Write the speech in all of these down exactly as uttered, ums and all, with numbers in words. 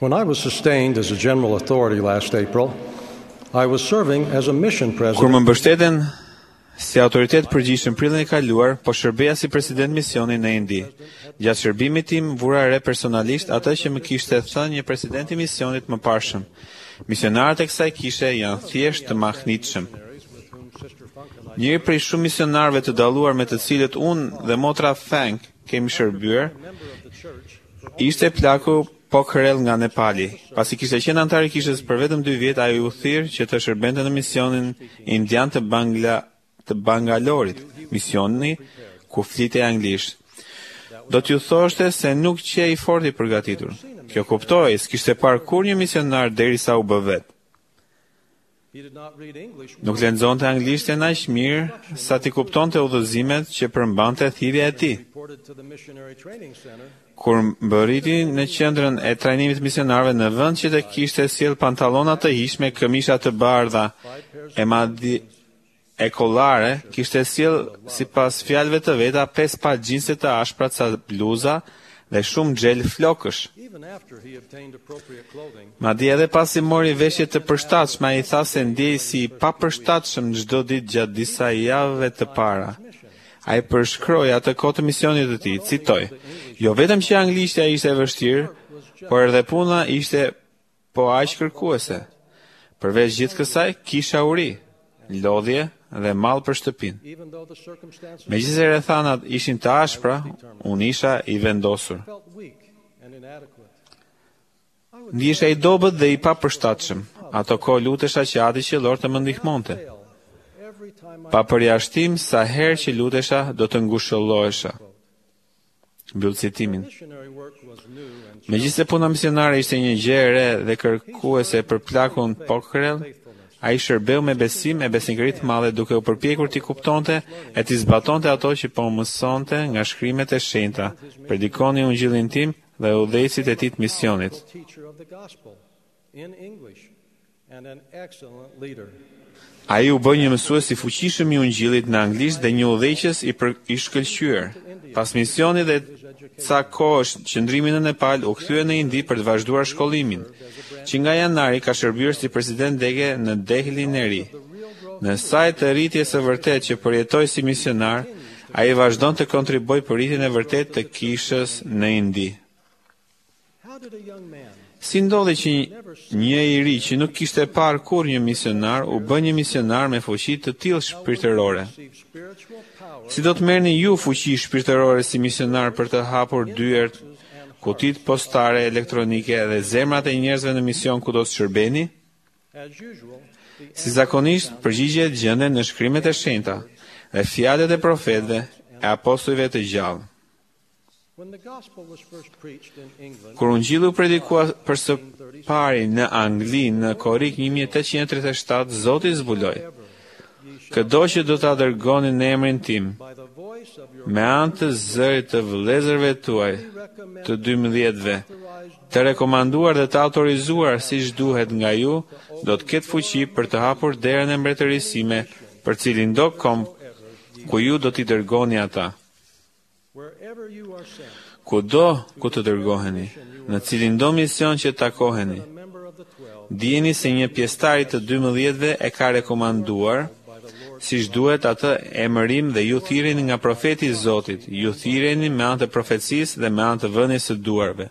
When I was sustained as a general authority last April, I was serving as a mission Kur më president. mbështeten si autoritet përgjithshëm prillin e kaluar, po shërbeja si president misioni në Indi. Gjatë shërbimit tim vura re personalisht atë që më kishte thënë një president i misionit më parshëm. Misionarët e kësaj kishe janë thjesht të mahnitshëm. Njëri prej shumë misionarëve të dalluar me të cilët unë dhe motra Feng kemi shërbyer, ishte plaku Pokrel nga Nepali. Pasi kishte qenë antar i kishës për vetëm dy vjet, ai u thirr që të shërbente në misionin indian të Bangla të Bangalorit, misioni ku flitej anglisht. Do t'ju thoshte se nuk që i fort i përgatitur. Kjo kuptoi, s'kishte parë kur një misionar derisa u bë vet. Nuk lexonte anglishten aq mirë sa ti kuptonte udhëzimet që përmbante thirrja e tij. Kur mbërriti në qendrën e trajnimit misionarëve në vend që të kishte sjell pantallona të hiqme, këmisha të bardha e madhi e kollare, kishte sjell sipas fjalëve të veta pesë pa xhinse të ashpra ca bluza dhe shumë xhel flokësh. Madje edhe pasi mori veshje të përshtatshme, ai tha se ndjej si i papërshtatshëm çdo ditë gjatë disa javëve të para. Ai përshkroi atë kohë të misionit të tij, citoj: "Jo vetëm që anglishtja ishte e vështirë, por edhe puna ishte po aq kërkuese. Përveç gjithë kësaj, kisha uri, lodhje dhe mall për shtëpinë. Megjithëse rrethanat ishin të ashpra, unë isha i vendosur. Ndihesha i dobët dhe i papërshtatshëm. Ato kohë lutesha që Ati Qiellor të më ndihmonte. Pa përjashtim, sa herë që lutesha, do të ngushëllohesha." Mbyll citimin. Megjithëse puna misionare ishte një gjë e re dhe kërkuese për plakun Pokrel, ai shërbeu me besim e besnikëri të madhe, duke u përpjekur t'i kuptonte e t'i zbatonte ato që po mësonte nga shkrimet e shenjta, predikoni ungjillin tim dhe udhëheqësit e tij të misionit. Ai u bë një mësues i fuqishëm i ungjillit në anglisht dhe një udhëheqës i, për, i shkëlqyer. Pas misionit dhe ca kohësh qëndrimi në Nepal, u kthye në Indi për të vazhduar shkollimin, që nga janari ka shërbyer si president dege në Dehlin e ri. Në saj të rritjes së vërtet që përjetoi si misionar, ai vazhdon të kontribuojë për rritjen e vërtet të kishës në Indi. Si ndodhi që një i ri që nuk kishte parë kur një misionar, u bë një misionar me fuqi të tillë shpirtërore? Si do të merrni ju fuqi shpirtërore si misionar për të hapur dyert, kutit postare elektronike dhe zemrat e njerëzve në mision ku do të shërbeni? Si zakonisht, përgjigjet gjenden në shkrimet e shenjta dhe fjalët e profetëve e apostujve të gjallë. Kur ungjilli u predikua për së pari në Angli në korrik një mijë e tetëqind e tridhjetë e shtatë, Zoti zbuloi: "Këdo që do ta dërgoni në emrin tim, me anë të zërit të vëllezërve tuaj, të dymbëdhjetëve, të rekomanduar dhe të autorizuar siç duhet nga ju, do të ketë fuqi për të hapur derën e mbretërisë sime, për cilin do kom ku ju do t'i dërgoni ata." Kudo ku të dërgoheni, në cilin do mision që takoheni, dijeni se një pjesëtar të dymbëdhjetëve e ka rekomanduar siç duhet atë emërim dhe ju thirreni nga profeti i Zotit, ju thirreni me anë të profecisë dhe me anë të vënies së duarve.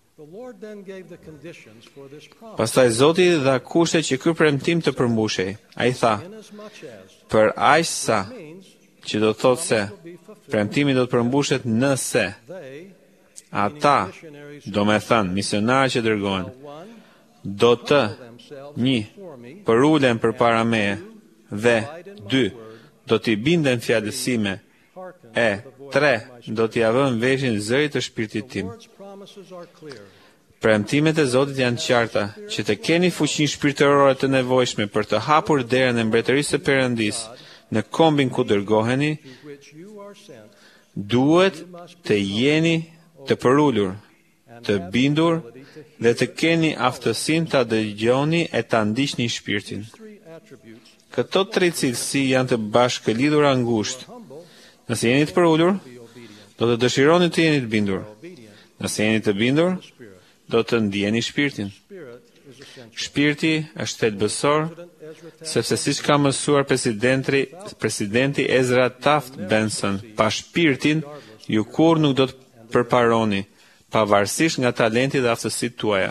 Pastaj Zoti dha kushte që ky premtim të përmbushej. Ai tha: "Për aq sa", që do të thotë se premtimi do të përmbushet nëse ata, do me thënë misionarë që dërgohen, do të një, përulen për para meje, dhe dy, do t'i binden fjalës sime, e tre, do t'i avën veshin zërit të shpirtit tim. Premtimet e Zotit janë qarta, që të keni fuqinë shpirtërore të nevojshme për të hapur derën e mbretërisë së Perëndisë në kombin ku dërgoheni, duhet të jeni të përulur, të bindur dhe të keni aftësinë ta dëgjoni e ta ndiqni shpirtin. Këto tre cilësi janë të bashkëlidhura ngushtë. Nëse jeni të përulur, do të dëshironi të jeni të bindur. Nëse jeni të bindur, do të ndjeni shpirtin. Shpirti është thelbësor, sepse siç ka mësuar presidenti, presidenti Ezra Taft Benson, pa shpirtin ju kurrë nuk do të përparoni, pavarësisht nga talenti dhe aftësitë tuaja.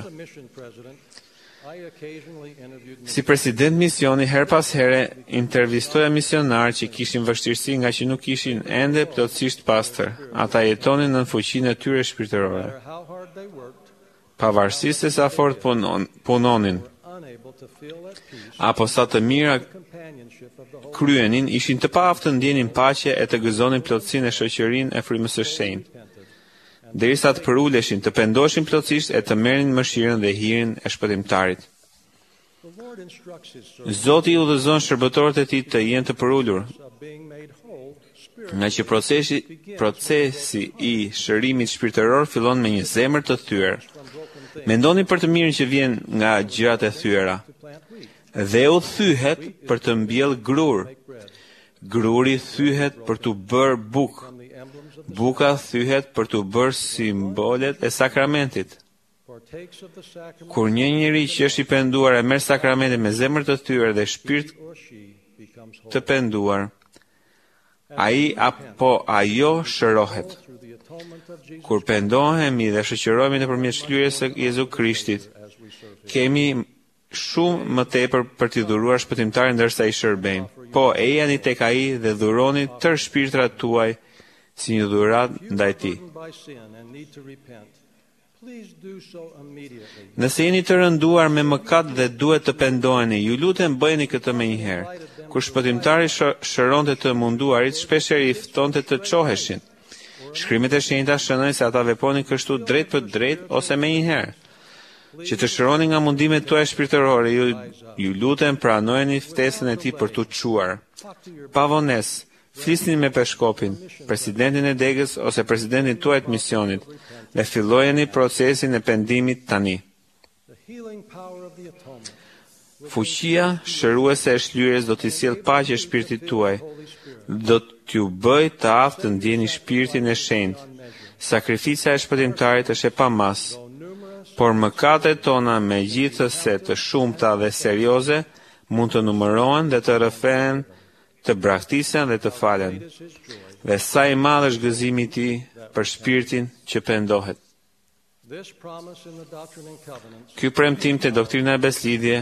Si president misioni, her pas here intervistoja misionarë që kishin vështirësi nga që nuk ishin ende plotësisht pastër. Ata jetonin në fuqinë e tyre shpirtërore. Pavarësisht se sa fort punon, punonin, apo sa të mira kryenin, ishin të paaft të ndjenin paqe e të gëzonin plotësinë e shoqërinë e frymës së shenjtë, derisa të përuleshin, të pendoshin plotësisht e të merrnin mëshirën dhe hirin e shpëtimtarit. Zoti i udhëzon shërbëtorët e tij të jenë të përulur, nga që procesi, procesi i shërimit shpirtëror fillon me një zemër të thyer. Mendoni për të mirën që vjen nga gjërat e thyera. Dhe u thyhet për të mbjellë grur. Gruri thyhet për të bërë bukë. Buka thyhet për të bërë simbolet e sakramentit. Kur një njeri që është i penduar e merr sakramentin me zemër të thyer dhe shpirt të penduar, ai apo ajo shërohet. Kur pendohemi dhe shoqërohemi nëpërmjet shlyerjes së Jezu Krishtit, kemi shumë më tepër për t'i dhuruar shpëtimtarin ndërsa i shërbejmë. Po, ejani tek ai dhe dhuroni tërë shpirtrat tuaj si një dhuratë ndaj tij. Nëse jeni të rënduar me mëkat dhe duhet të pendoheni, ju lutem bëjeni këtë menjëherë. Kur shpëtimtari shëronte të munduarit, shpeshherë i ftonte të çoheshin. Shkrimet e shenjta shënojnë se ata vepronin kështu drejt për drejt ose menjëherë. Që të shëroni nga mundimet tuaja shpirtërore, ju, ju lutem pranojeni ftesën e tij për t'u çuar. Pa vonesë, flisni me peshkopin, presidentin e degës ose presidentin tuaj të misionit dhe fillojeni procesin e pendimit tani. Fuqia shëruese e shlyerjes do t'i sjellë paqe shpirtit tuaj, do t'ju bëj të aftë të ndjeni shpirtin e shenjtë. Sakrifica e shpëtimtarit është e pamas, por mëkatet tona megjithëse të shumta dhe serioze mund të numërohen dhe të rrëfehen, të braktisen dhe të falen. Dhe sa i madh është gëzimi i tij për shpirtin që pendohet. Ky premtim te doktrina e beslidhje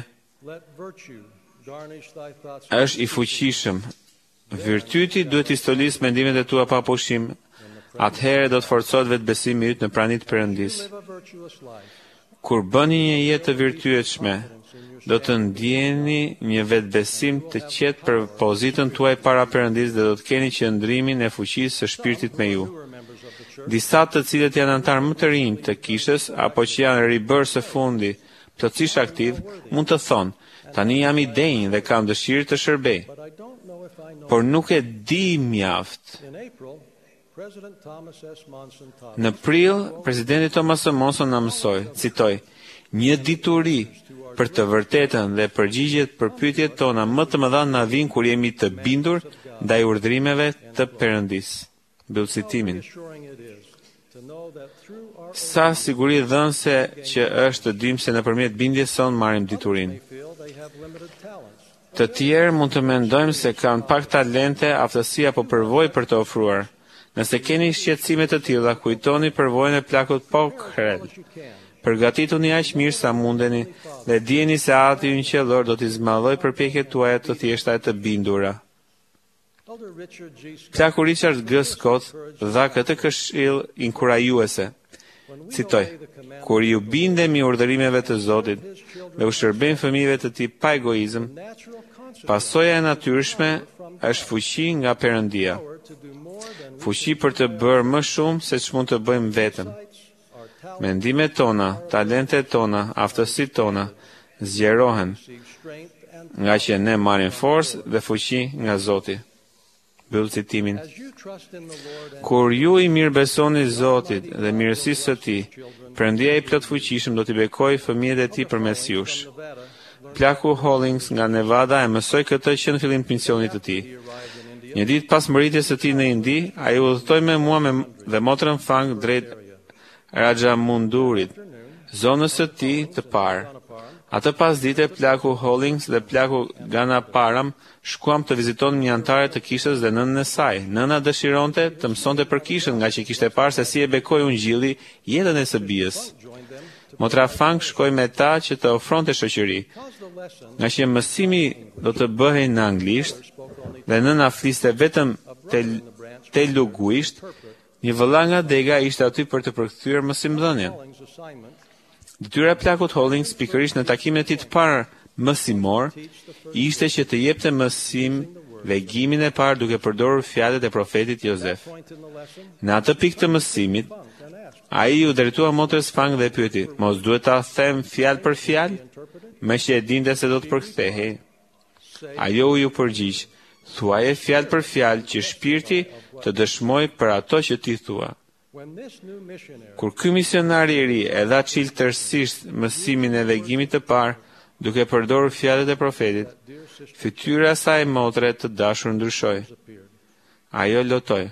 është i fuqishëm. Virtyti duhet të stolisë mendimet e tua pa pushim. Atëherë do të forcohet vetbesimi yt në praninë e Perëndisë. Kur bëni një jetë të virtyeshme, do të ndjeni një vetbesim të qetë për pozitën tuaj para Perëndisë dhe do të keni qëndrimin e fuqisë së shpirtit me ju. Disa të cilët janë antar më të rinj të kishës apo që janë ribërë së fundi, plotësisht aktiv, mund të thonë, tani jam i denj dhe kam dëshirë të shërbej, por nuk e di mjaft. Në prill, presidenti Thomas S. Monson na mësoi, citoj, një dituri për të vërtetën dhe përgjigjet për pyetjet tona më të mëdha na vijnë kur jemi të bindur ndaj urdhrimeve të Perëndisë. Mbyll citimin. Sa siguri dhënëse që është të dim se nëpërmjet bindjes son marrim diturinë. Të tjerë mund të mendojmë se kanë pak talente, aftësi apo përvojë për të ofruar. Nëse keni shqetësime të tilla, kujtoni përvojën e plakut Pockrell. Përgatituni aq mirë sa mundeni dhe dijeni se Ati ynë qiellor do t'i zmadhoj përpjekjet tuaja të thjeshta e të bindura. Plaku Richard G. Scott dha këtë këshill inkurajuese. Citoj: kur ju bindemi urdhërimeve të Zotit dhe u shërbejmë fëmijëve të Tij pa egoizëm, pasoja e natyrshme është fuqi nga Perëndia. Fuqi për të bërë më shumë se ç'mund të bëjmë vetëm. Mendimet tona, talentet tona, aftësitë tona zgjerohen, nga që ne marrim forcë dhe fuqi nga Zoti. Mbyll citimin. Kur ju i mirëbesoni Zotit dhe mirësisë së Tij, Perëndia i plot fuqishëm do t'i bekojë fëmijët e Tij përmes jush. Plaku Hollings nga Nevada e mësoi këtë që në fillim të misionit të tij. Një ditë pas mbërritjes së tij në Indi, ai udhëtoi me mua me dhe motrën Fang drejt Rajamundurit. zonës së tij të parë. Atë pas dite plaku Hollings dhe plaku Ganaparam shkuam të viziton një antare të kishës dhe nënën e saj. Nëna dëshironte të mësonte për kishën nga që kishte parë se si e bekoi ungjilli jetën e së bijës. Motra Fang shkoi me ta që të ofronte shoqëri. Nga që mësimi do të bëhej në anglisht dhe nëna fliste vetëm tel, teluguisht, një vëlla nga dega ishte aty për të përkthyer mësimdhënien. Detyra e plakut Hollings pikërisht në takimin e tij të parë mësimor ishte që të jepte mësim legimin e parë duke përdorur fjalët e profetit Jozef. Në atë pikë të mësimit, ai u drejtua motrës Fang dhe pyeti: "Mos duhet ta them fjalë për fjalë, me që e dinte se do të përkthehej?" Ajo u ju përgjigj: "Thuaje fjalë për fjalë që shpirti të dëshmoj për ato që ti thua." Kur ky misionar i ri e dha çiltërsisht mësimin e legimit të parë, duke përdorur fjalët e profetit, fytyra e saj motre të dashur ndryshoi. Ajo lotoi.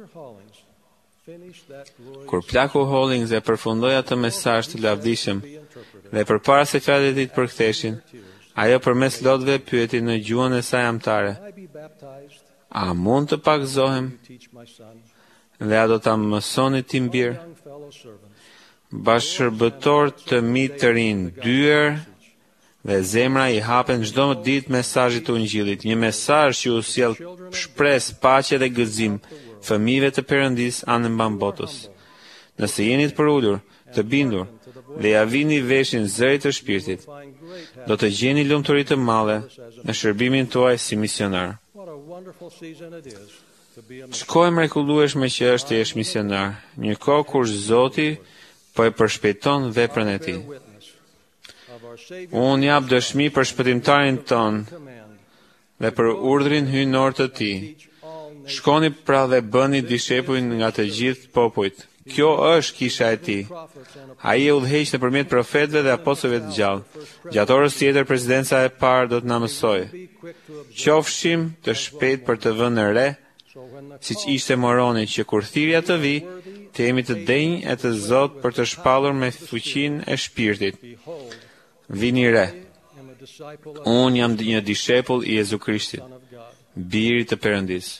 Kur plaku Hollings e përfundoi atë mesazh të lavdishëm dhe përpara se fjalët e tij të përktheshin, ajo përmes lotëve pyeti në gjuhën e saj amtare: "A mund të pagzohem dhe a do ta mësoni ti mbir?" Bashkëshërbëtor të mi të rinë, dyer dhe zemra i hapen çdo ditë mesazhit të ungjillit, një mesazh që u sjell shpresë, paqe dhe gëzim fëmijëve të Perëndis anë mban botës. Nëse jeni të përulur, të bindur dhe ja vini veshin zërit të shpirtit, do të gjeni lumturi të madhe në shërbimin tuaj si misionar. Shkoj mrekullueshme që është të jesh misionar, një kohë kur Zoti po e përshpejton veprën e tij. Unë jap dëshmi për shpëtimtarin ton dhe për urdhrin hyjnor të tij. Shkoni pra dhe bëni dishepujt nga të gjithë popujt. Kjo është kisha e tij. Ai e udhëheq nëpërmjet profetëve dhe apostujve të gjallë. Gjatë orës tjetër presidenca e parë do të na mësojë. Qofshim të shpejt për të vënë re, siç ishte Moroni, që kur thirrja të vi, të jemi të denj e të Zot për të shpallur me fuqinë e shpirtit. Vini re. Unë jam një dishepull i Jezu Krishtit, biri të Perëndis.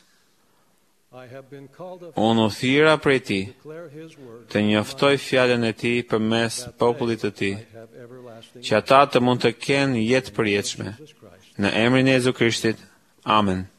Unë u thira prej ti të njoftoj fjalën e ti përmes popullit të ti, që ata të mund të kenë jetë përjetshme. Në emrin e Jezu Krishtit. Amen.